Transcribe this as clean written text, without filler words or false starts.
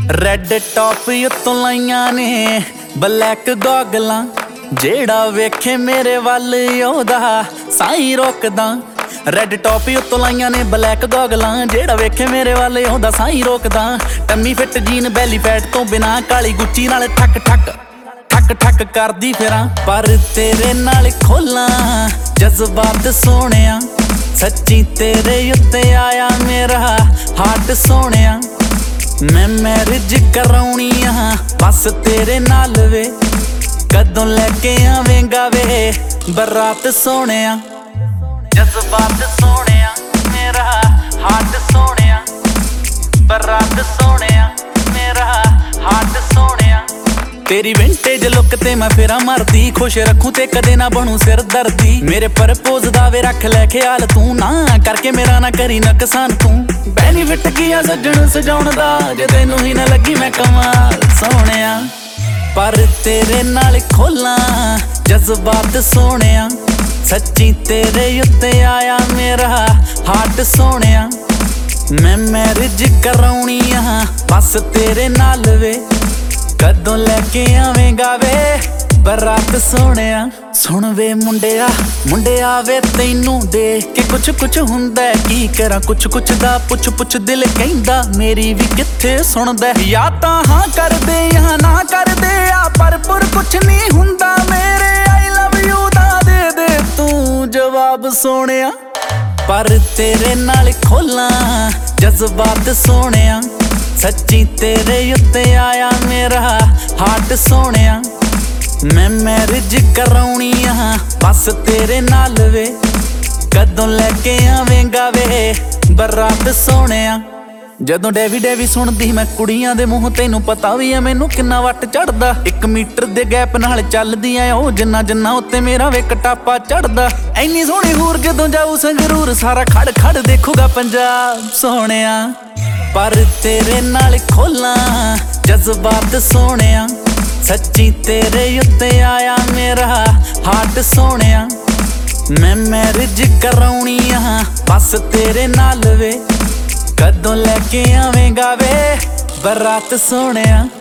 Red top ਉੱਤੋਂ ਲਾਈਆਂ ਨੇ ਬਲੈਕ ਗੋਗਲਾਂ, ਜਿਹੜਾ ਵੇਖੇ ਮੇਰੇ ਵੱਲ ਉਹਦਾ ਸਾਈਂ ਰੋਕਦਾ। ਰੈਡ ਟੌਪ ਉੱਤੋਂ ਲਾਈਆਂ ਨੇ ਬਲੈਕ ਗੋਗਲਾਂ, ਜਿਹੜਾ ਵੇਖੇ ਮੇਰੇ ਵੱਲ ਉਹਦਾ ਸਾਈਂ ਰੋਕਦਾ। Tummy fit jean belly fat ਤੋਂ ਬਿਨਾ, ਕਾਲੀ ਗੁੱਚੀ ਨਾਲ ਠੱਕ ਠੱਕ ਠੱਕ ਠੱਕ ਕਰਦੀ ਫਿਰਾਂ। ਪਰ ਤੇਰੇ ਨਾਲ ਖੋਲਾਂ ਜਜ਼ਬਾਤ ਸੋਹਣਿਆ, ਸੱਚੀ ਤੇਰੇ ਉੱਤੇ ਆਇਆ ਮੇਰਾ ਹਾਰਟ ਸੋਹਣਿਆ। ਮੈਂ ਮੈਰਿਜ ਕਰਾਉਣੀ ਆ ਬਸ ਤੇਰੇ ਨਾਲ ਵੇ, ਕਦੋਂ ਲੈ ਕੇ ਆਵੇਂਗਾ ਵੇ ਬਰਾਤ ਸੋਹਣਿਆ। ਜਜ਼ਬਾਤ ਸੋਹਣਿਆ ਮੇਰਾ ਹਾਰਟ ਸੋਹਣਿਆ, ਬਰਾਤ ਸੋਹਣਿਆ ਮੇਰਾ ਹਾਰਟ ਸੋਹਣਿਆ। ਤੇਰੀ ਵਿੰਟੇਜ ਲੁੱਕ ਤੇ ਮੈਂ ਫੇਰਾ ਮਰਦੀ, ਖੁਸ਼ ਰੱਖੂ ਤੇ ਕਦੇ ਨਾ ਬਣੂ ਸਿਰ ਦਰਦੀ। ਮੇਰੇ ਪਰਪੋਜ਼ ਦਾ ਵੇ ਰੱਖ ਲੈ ਖਿਆਲ ਤੂੰ, ਨਾ ਕਰਕੇ ਮੇਰਾ ਨਾ ਕਰੀ ਨੁਕਸਾਨ ਤੂੰ। ਬੈਨੀਫਿਟ ਕੀ ਆ ਸੱਜਣ ਸਜਾਉਣ ਦਾ, ਜੇ ਤੈਨੂੰ ਹੀ ਨਾ ਲੱਗੀ ਮੈਂ ਕਮਾਲ ਸੋਹਣਿਆ। ਪਰ ਤੇਰੇ ਨਾਲ ਖੋਲਾਂ ਜਜ਼ਬਾਤ ਸੋਹਣਿਆ, ਸੱਚੀ ਤੇਰੇ ਉੱਤੇ ਆਇਆ ਮੇਰਾ ਹਾਰਟ ਸੋਹਣਿਆ। ਮੈਂ ਮੈਰਿਜ ਕਰਾਉਣੀ ਆ ਬਸ ਤੇਰੇ ਨਾਲ ਵੇ, ਕਦੋਂ ਲੈ ਕੇ ਆਵੇਂਗਾ ਵੇ ਬਰਾਤ ਸੋਹਣਿਆ। ਸੁਣ ਵੇ ਮੁੰਡਿਆ ਮੁੰਡਿਆ ਵੇ ਤੈਨੂੰ ਦੇਖ ਕੇ ਕੁਛ ਕੁਛ ਹੁੰਦਾ, ਕੀ ਕਰਾਂ ਕੁਛ ਕੁਛ ਦਾ ਪੁੱਛ ਪੁੱਛ ਦਿਲ ਕਹਿੰਦਾ ਮੇਰੀ ਵੀ ਕਿੱਥੇ ਸੁਣਦਾ। ਜਾਂ ਤਾਂ ਹਾਂ ਕਰਦੇ ਜਾਂ ਨਾ ਕਰਦੇ ਆ, ਪਰ ਕੁਛ ਨਹੀਂ ਹੁੰਦਾ ਮੇਰੇ। ਆਈ ਲਵ ਯੂ ਦਾ ਦੇ ਦੇ ਤੂੰ ਜਵਾਬ ਸੋਹਣਿਆ। ਪਰ ਤੇਰੇ ਨਾਲ ਖੋਲਾਂ ਜਜ਼ਬਾਤ ਸੋਹਣਿਆ, ਸੱਚੀ ਤੇਰੇ ਉੱਤੇ ਆਇਆ ਮੇਰਾ ਹਾਰਟ ਸੋਹਣਿਆ। ਮੈਂ ਮੈਰਿਜ ਕਰਾਉਣੀ ਆ ਬਸ ਤੇਰੇ ਨਾਲ ਵੇ, ਕਦੋਂ ਲੈ ਕੇ ਆਵੇਂਗਾ ਵੇ ਬਰਾਤ ਸੋਹਣਿਆ। ਜਦੋਂ ਡੈਵੀ ਡੈਵੀ ਸੁਣਦੀ ਮੈਂ ਕੁੜੀਆਂ ਦੇ ਮੂੰਹ, ਤੈਨੂੰ ਪਤਾ ਵੀ ਐ ਮੈਨੂੰ ਕਿੰਨਾ ਵੱਟ ਚੜਦਾ। 1 ਮੀਟਰ ਦੇ ਗੈਪ ਨਾਲ ਚੱਲਦੀ ਐ ਉਹ, ਜਿੰਨਾ ਜਿੰਨਾ ਉੱਤੇ ਮੇਰਾ ਵੇ ਕਟਾਪਾ ਚੜਦਾ। ਐਨੀ ਸੋਹਣੀ ਹੂਰ ਜਦੋਂ ਜਾਊ ਸੰਗਰੂਰ, ਸਾਰਾ ਖੜ ਖੜ ਦੇਖੂਗਾ ਪੰਜਾਬ ਸੋਹਣਿਆ। ਪਰ ਤੇਰੇ ਨਾਲ ਖੋਲਾਂ ਜਜ਼ਬਾਤ ਸੋਹਣਿਆ, ਸੱਚੀ ਤੇਰੇ ਉੱਤੇ ਆਇਆ ਮੇਰਾ ਹਾਰਟ ਸੋਹਣਿਆ। ਮੈਂ ਮੈਰਿਜ ਕਰਾਉਣੀ ਆ ਬਸ ਤੇਰੇ ਨਾਲ ਵੇ, ਕਦੋਂ ਲੈ ਕੇ ਆਵੇਂਗਾ ਵੇ ਬਰਾਤ ਸੋਹਣਿਆ।